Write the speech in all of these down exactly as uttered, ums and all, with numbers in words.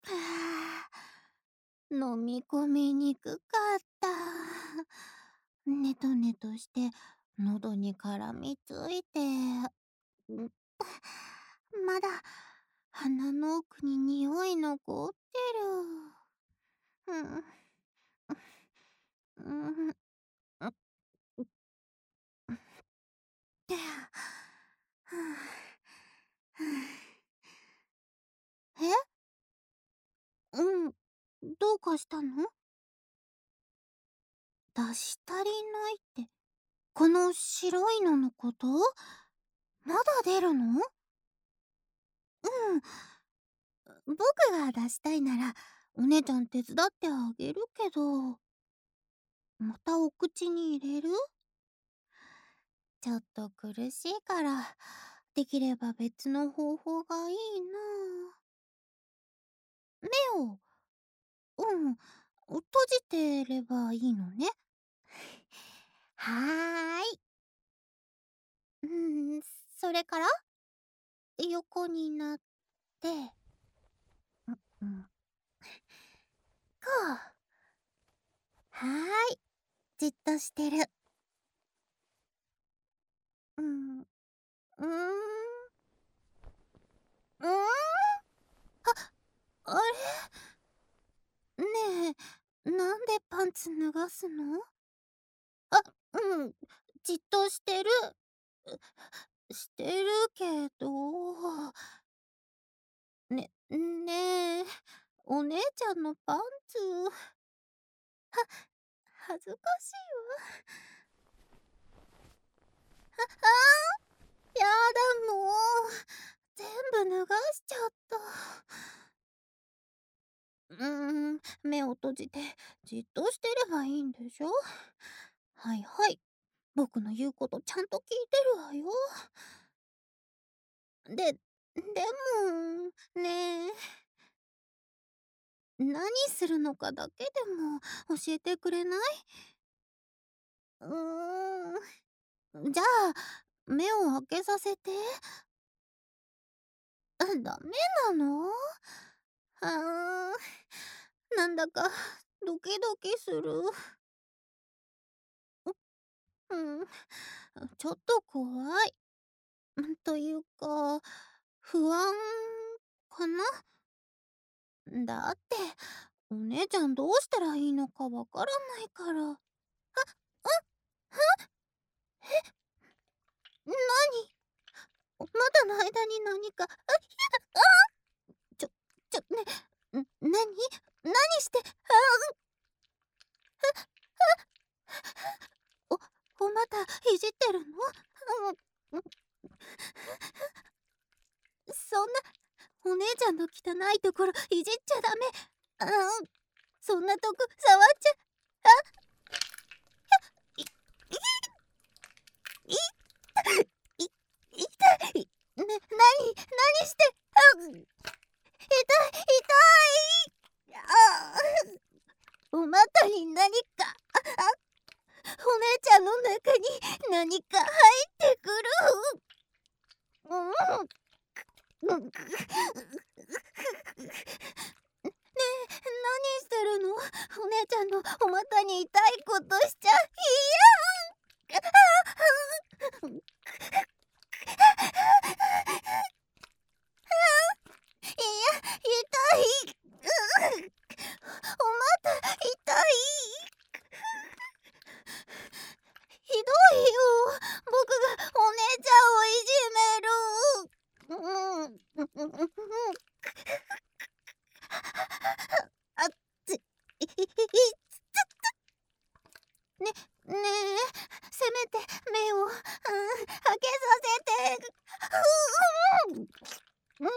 飲み込みにくかった。ネトネトして喉に絡みついて、んまだ鼻の奥に匂い残ってる。うん、うん、うん、え、うん、どうかしたの？出し足りないって、この白いののこと？まだ出るの？うん、僕が出したいならお姉ちゃん手伝ってあげるけど、またお口に入れる？ちょっと苦しいから、できれば別の方法がいいな。目を、うん、閉じてればいいのね。はーい。うん、それから横になって、うん、こう。はーい。じっとしてる。うん、うーん、うーん、あれねえ、なんでパンツ脱がすの？あ、うん、じっとしてる。してるけど、ね、ねえ、お姉ちゃんのパンツ、は、恥ずかしいわ。やだ、もう。全部脱がしちゃった。うーん、目を閉じてじっとしてればいいんでしょ？はいはい。僕の言うことちゃんと聞いてるわよ。で、でも、ねえ、何するのかだけでも教えてくれない？うーん、じゃあ、目を開けさせて。あ、ダメなの？あー、なんだかドキドキする。うん、ちょっと怖い。んというか、不安かな？だって、お姉ちゃんどうしたらいいのかわからないから。あ、あ、は、なに？まだの間に何か、あ、ひゃ、あ、ちょ、ちょ、ね、ん、なに？なにして、あ、お、おまたいじってるの？うん、そんな、お姉ちゃんの汚いところいじっちゃダメ。あ、そんなとこ触っちゃ、あ、い、い、い、い、痛い。ね、なに、なにして、あ、痛い、痛い。あ、お股に何か、あ、あ、お姉ちゃんの中に何か入ってくる。うん。うん。ねえ、何してるの？お姉ちゃんのお股に痛いことしちゃ、いや。あ、いや、痛い。うん、お股痛い。ひどいよ。僕がお姉ちゃんをいじめる。うん。あっつ、い、い、い、つ、ね、ねえ、せめて目を、うん、開けさせて。うん、うん、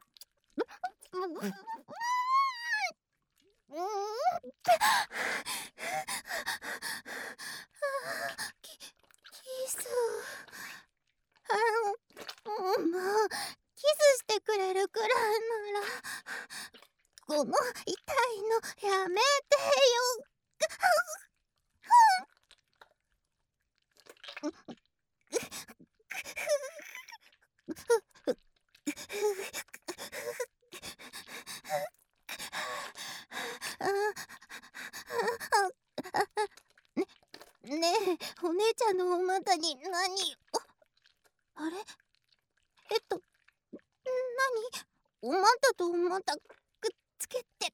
うん、うん。 いのやめてよ。ね、ねえ、お姉ちゃんのお股に何を。あれ、えっと、何、お股とお股くっつけて。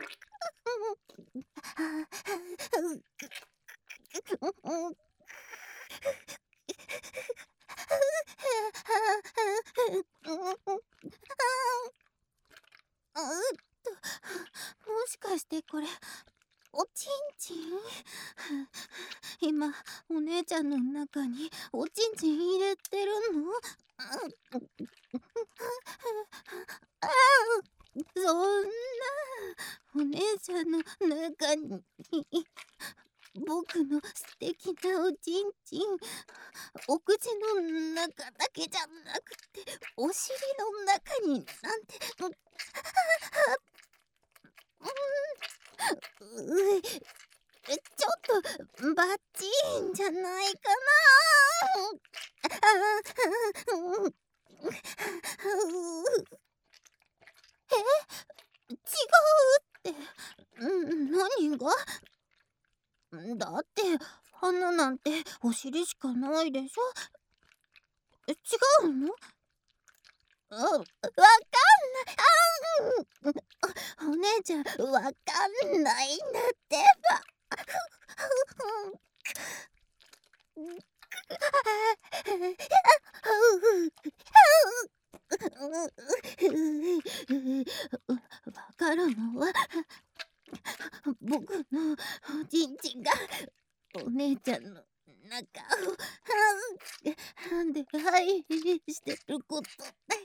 うっと、もしかしてこれおちんちん？今お姉ちゃんの中におちんちん入れてるの？ああ、そんな、お姉ちゃんの中に僕の素敵なおちんちん、お口の中だけじゃなくてお尻の中になんて、ううちょっとバッチンじゃないかな。え、違うって、ん、何が？だって花なんてお尻しかないでしょ。違うの？あ、わかんない。あん、お姉ちゃんわかんないんだってば。わかるのは僕のおちんちんがお姉ちゃんの中を出入りしてることだ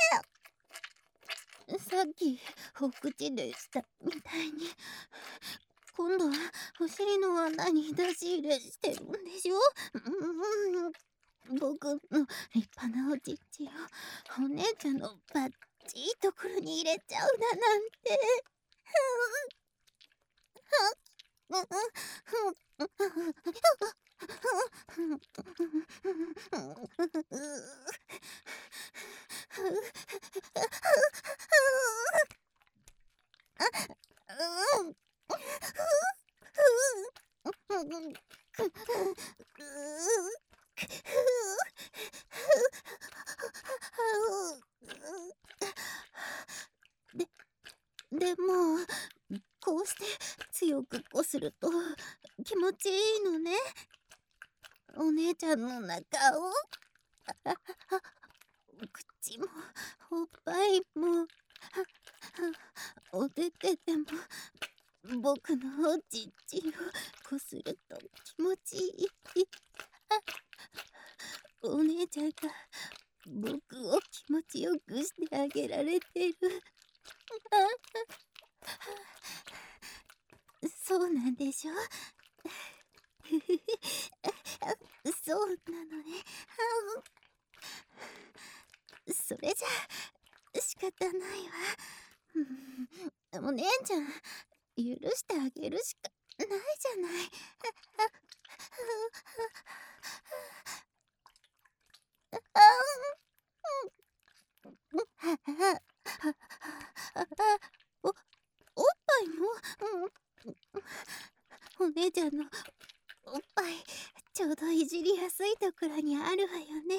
け。さっきお口でしたみたいに今度はお尻の穴に出し入れしてるんでしょ。うん、僕の立派なおちんちんをお姉ちゃんのバッチいところに入れちゃうだなんて。で、でもこうして強くこすると気持ちいいのね。お姉ちゃんの中を口もおっぱいもおててでも僕のおちんちんをこすると気持ちいい。お姉ちゃんが僕を気持ちよくしてあげられてる。そうなんでしょ。そうなのね。それじゃ仕方ないわ。お姉ちゃん許してあげるしかないじゃない。お、おっぱいも、お姉ちゃんのおっぱいちょうどいじりやすいところにあるわよね。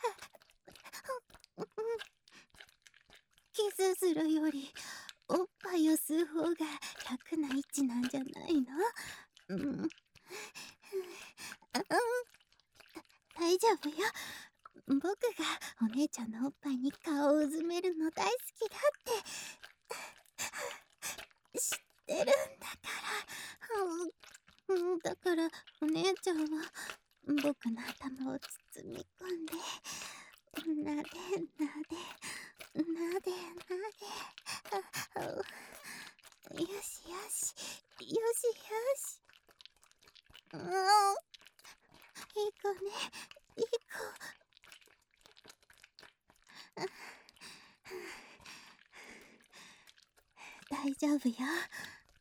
キスするよりおっぱいを吸う方が楽な位置なんじゃないの？うん、大丈夫よ。僕がお姉ちゃんのおっぱいに顔をうずめるの大好きだって知ってるんだから。うん、だからお姉ちゃんは僕の頭を包み込んでなでなでなでなで、よしよしよしよし、うん、いい子ね、いい子。大丈夫よ。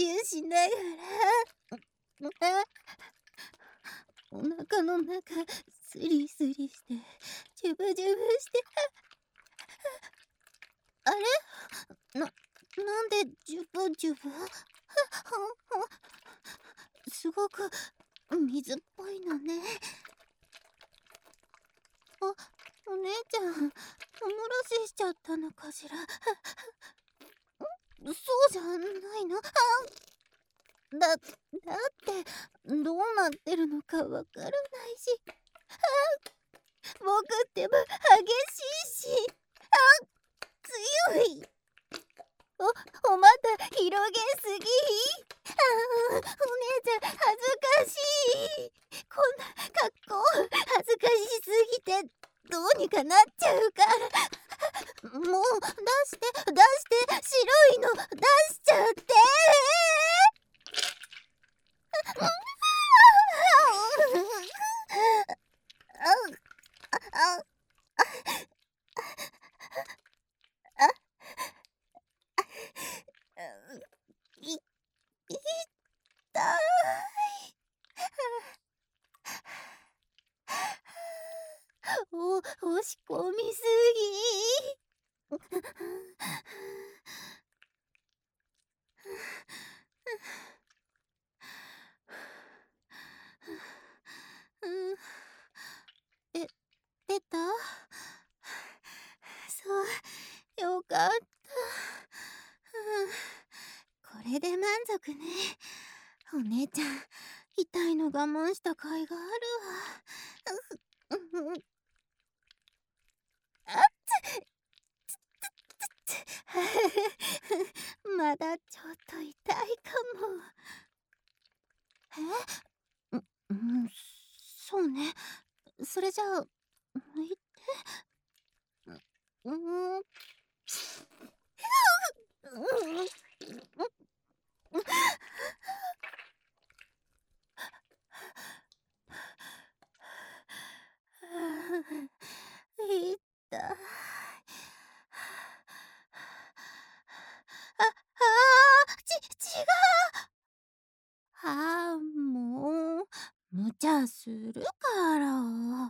ゅしながら、あ、お腹の中スリスリしてジュブジュブして、あれ、ななんでジュブジュブ、すごく水っぽいのね。あ、お姉ちゃん、おもらししちゃったのかしら。そうじゃないの。だ、だってどうなってるのかわからないし、僕ってば激しいし、あ、強い。お、お股広げすぎ。あー、お姉ちゃん恥ずかしい。こんな格好恥ずかしすぎてどうにかなっちゃうから。もう出して出して、白いの出しちゃって。い、痛い。お、押し込みすぎ。うん、で、出た？そう、よかった。うん、これで満足ね。お姉ちゃん、痛いの我慢した甲斐があるわ。う、うん、あっつ、つつつつまだちょっと痛いかも。え？う、うん、そうね。それじゃあ、抜いて。う、うん。いったい。あ、ああ、ち違う。ああ、もう、無茶するから。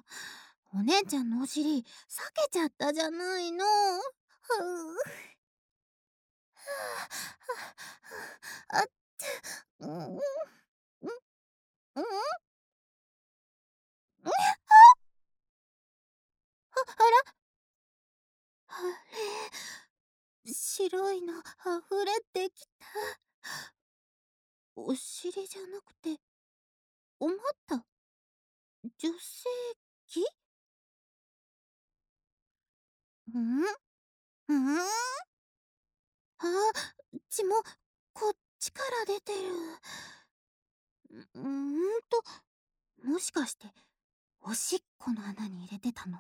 お姉ちゃんのお尻、裂けちゃったじゃないの。ふう。あっつ、うん、うん、うん、うん、あ、あら、あれ、白いの溢れてきた。お尻じゃなくて、お股、女性器？ん？ん？あ、血もこっちから出てる。うーんと、もしかしておしっこの穴に入れてたの？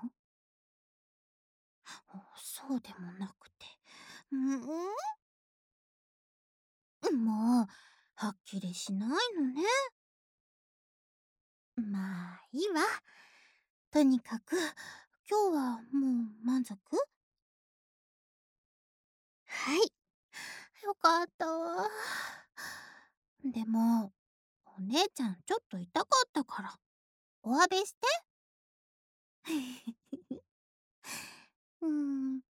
そうでもなくて。ん？もう、はっきりしないのね。まあ、いいわ。とにかく、今日はもう満足？はい。よかったわ。でも、お姉ちゃんちょっと痛かったから、お詫びして。うーん。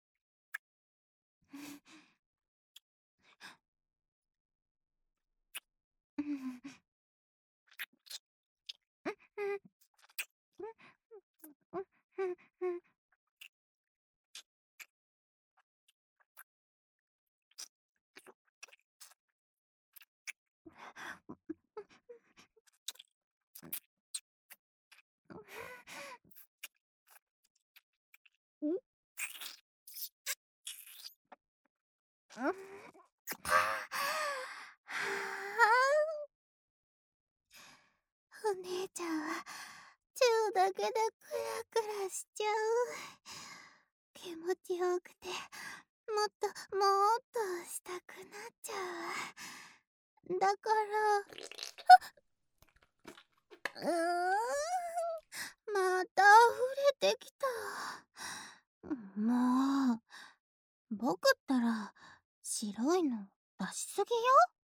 お姉ちゃんはチューだけでクラクラしちゃう。気持ちよくて、もっともっとしたくなっちゃう。だから、うーん、また溢れてきた。もう、僕ったら白いの出しすぎよ。